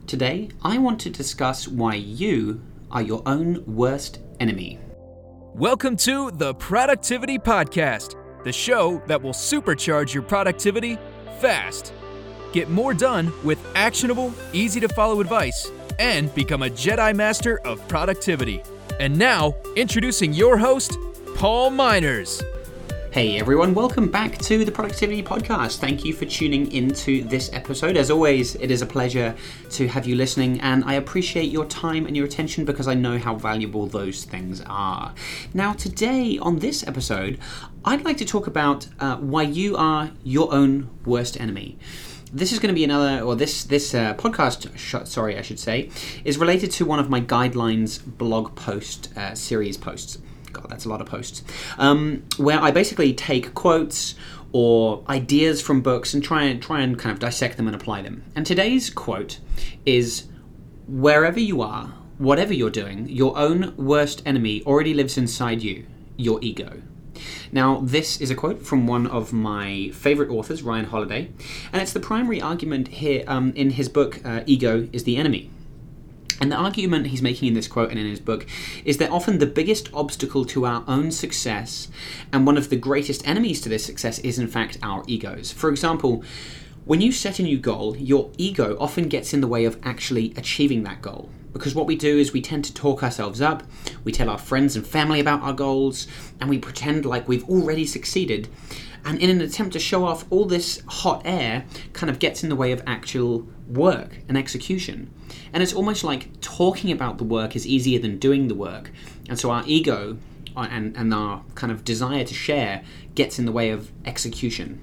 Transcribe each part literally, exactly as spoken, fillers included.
Today, I want to discuss why you are your own worst enemy. Welcome to the Productivity Podcast, the show that will supercharge your productivity fast. Get more done with actionable, easy-to-follow advice, and become a Jedi Master of productivity. And now, introducing your host, Paul Miners. Hey everyone, welcome back to the Productivity Podcast. Thank you for tuning into this episode. As always, it is a pleasure to have you listening, and I appreciate your time and your attention because I know how valuable those things are. Now, today on this episode, I'd like to talk about uh, why you are your own worst enemy. This is going to be another, or this this uh, podcast, sh- sorry, I should say, is related to one of my Guidelines blog post uh, series posts. God, that's a lot of posts. Um, where I basically take quotes or ideas from books and try and try and kind of dissect them and apply them. And today's quote is, "Wherever you are, whatever you're doing, your own worst enemy already lives inside you, your ego." Now, this is a quote from one of my favorite authors, Ryan Holiday, and it's the primary argument here um, in his book, uh, Ego is the Enemy. And the argument he's making in this quote and in his book is that often the biggest obstacle to our own success and one of the greatest enemies to this success is in fact our egos. For example, when you set a new goal, your ego often gets in the way of actually achieving that goal. Because what we do is we tend to talk ourselves up, we tell our friends and family about our goals, and we pretend like we've already succeeded. And in an attempt to show off, all this hot air kind of gets in the way of actual work and execution. And it's almost like talking about the work is easier than doing the work. And so our ego and, and our kind of desire to share gets in the way of execution.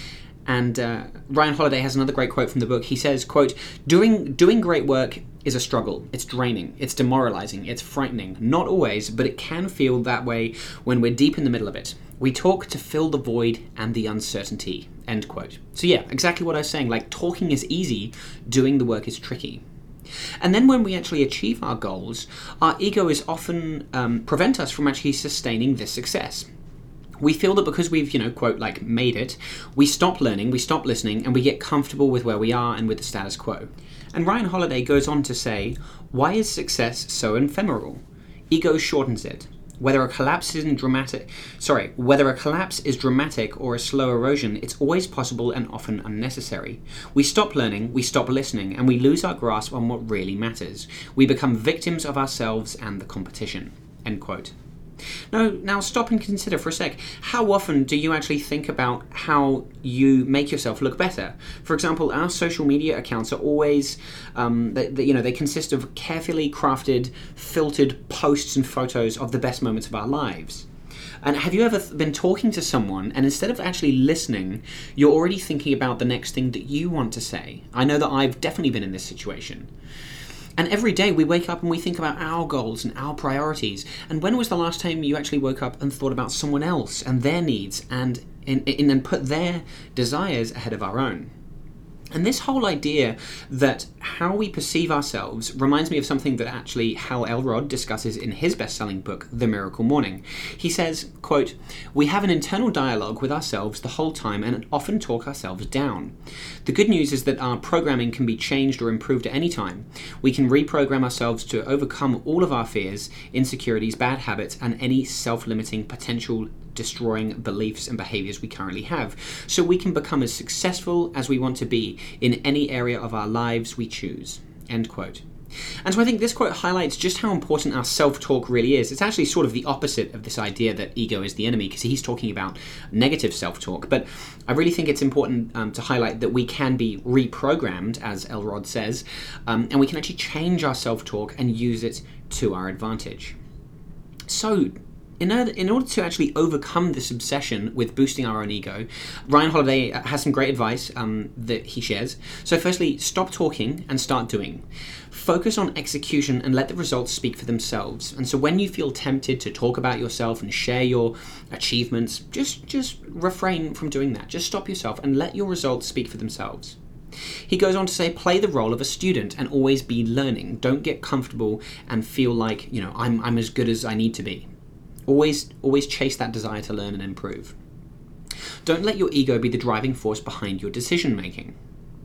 And uh, Ryan Holiday has another great quote from the book. He says, quote, doing, doing great work is a struggle. It's draining. It's demoralizing. It's frightening. Not always, but it can feel that way when we're deep in the middle of it. We talk to fill the void and the uncertainty, end quote. So yeah, exactly what I was saying. Like, talking is easy, doing the work is tricky. And then when we actually achieve our goals, our ego is often um, prevent us from actually sustaining this success. We feel that because we've, you know, quote, like, made it, we stop learning, we stop listening, and we get comfortable with where we are and with the status quo. And Ryan Holiday goes on to say, why is success so ephemeral? Ego shortens it. Whether a collapse is dramatic, sorry, whether a collapse is dramatic or a slow erosion, it's always possible and often unnecessary. We stop learning, we stop listening, and we lose our grasp on what really matters. We become victims of ourselves and the competition. End quote. Now, now stop and consider for a sec. How often do you actually think about how you make yourself look better? For example, our social media accounts are always, um, they, they, you know, they consist of carefully crafted, filtered posts and photos of the best moments of our lives. And have you ever been talking to someone and instead of actually listening, you're already thinking about the next thing that you want to say? I know that I've definitely been in this situation. And every day we wake up and we think about our goals and our priorities. And when was the last time you actually woke up and thought about someone else and their needs and in, in, and put their desires ahead of our own? And this whole idea that how we perceive ourselves reminds me of something that actually Hal Elrod discusses in his best-selling book, The Miracle Morning. He says, quote, we have an internal dialogue with ourselves the whole time and often talk ourselves down. The good news is that our programming can be changed or improved at any time. We can reprogram ourselves to overcome all of our fears, insecurities, bad habits, and any self-limiting potential destroying beliefs and behaviors we currently have, so we can become as successful as we want to be in any area of our lives we choose. End quote. And so I think this quote highlights just how important our self-talk really is. It's actually sort of the opposite of this idea that ego is the enemy, because he's talking about negative self-talk. But I really think it's important um, to highlight that we can be reprogrammed, as Elrod says, um, and we can actually change our self-talk and use it to our advantage. So, In order, in order to actually overcome this obsession with boosting our own ego, Ryan Holiday has some great advice um, that he shares. So firstly, stop talking and start doing. Focus on execution and let the results speak for themselves. And so when you feel tempted to talk about yourself and share your achievements, just, just refrain from doing that. Just stop yourself and let your results speak for themselves. He goes on to say, play the role of a student and always be learning. Don't get comfortable and feel like, you know, I'm, I'm as good as I need to be. Always, always chase that desire to learn and improve. Don't let your ego be the driving force behind your decision making.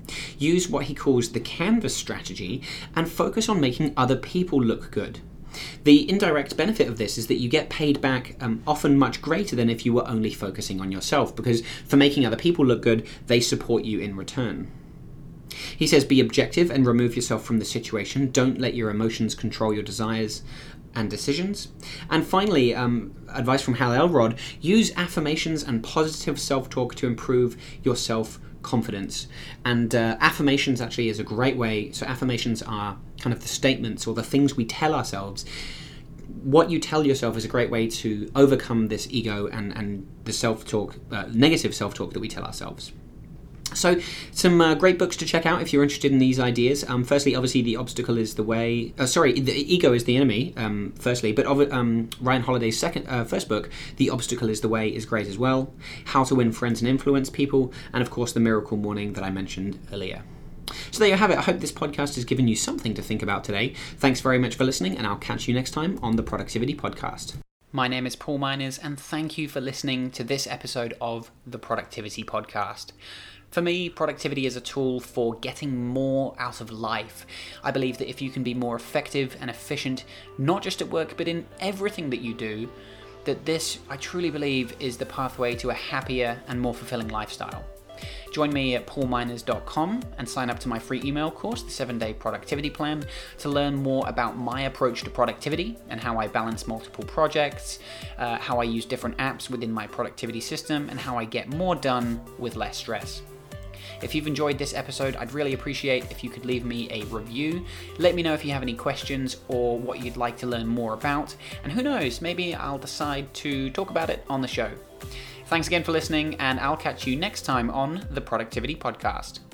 Use what he calls the canvas strategy and focus on making other people look good. The indirect benefit of this is that you get paid back um, often much greater than if you were only focusing on yourself, because for making other people look good, they support you in return. He says, be objective and remove yourself from the situation. Don't let your emotions control your desires and decisions. And finally, um, advice from Hal Elrod, use affirmations and positive self-talk to improve your self-confidence. And uh, affirmations actually is a great way. So affirmations are kind of the statements or the things we tell ourselves. What you tell yourself is a great way to overcome this ego and, and the self-talk, uh, negative self-talk that we tell ourselves. So, some uh, great books to check out if you're interested in these ideas. Um, firstly, obviously, The Obstacle is the Way. Uh, sorry, The Ego is the Enemy, um, firstly. But um, Ryan Holiday's second, uh, first book, The Obstacle is the Way, is great as well. How to Win Friends and Influence People. And, of course, The Miracle Morning that I mentioned earlier. So there you have it. I hope this podcast has given you something to think about today. Thanks very much for listening, and I'll catch you next time on the Productivity Podcast. My name is Paul Miners, and thank you for listening to this episode of the Productivity Podcast. For me, productivity is a tool for getting more out of life. I believe that if you can be more effective and efficient, not just at work, but in everything that you do, that this, I truly believe, is the pathway to a happier and more fulfilling lifestyle. Join me at paul miners dot com and sign up to my free email course, the seven-day Productivity Plan, to learn more about my approach to productivity and how I balance multiple projects, uh, how I use different apps within my productivity system, and how I get more done with less stress. If you've enjoyed this episode, I'd really appreciate if you could leave me a review. Let me know if you have any questions or what you'd like to learn more about. And who knows, maybe I'll decide to talk about it on the show. Thanks again for listening, and I'll catch you next time on the Productivity Podcast.